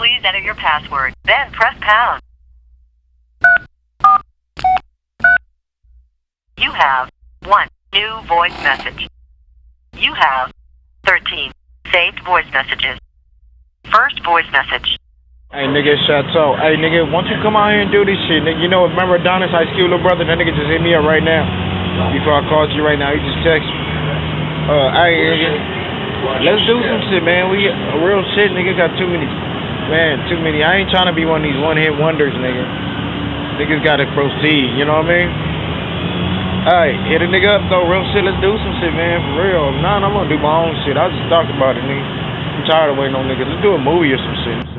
Please enter your password, then press pound. You have 1 new voice message. You have 13 saved voice messages. First voice message. Hey, nigga, Chateau. Hey, nigga, why don't you come out here and do this shit, nigga? You know, remember Adonis, Ice Cube, little brother? That nigga just hit me up right now. Before I called you right now, he just texted me. Hey, nigga, let's do some shit, man. We real shit, nigga, got too many. Man, too many. I ain't trying to be one of these one-hit wonders, nigga. Niggas gotta proceed, you know what I mean? Alright, hit a nigga up, though. Real shit, let's do some shit, man. For real. Nah, I'm gonna do my own shit. I was just talking about it, nigga. I'm tired of waiting on niggas. Let's do a movie or some shit.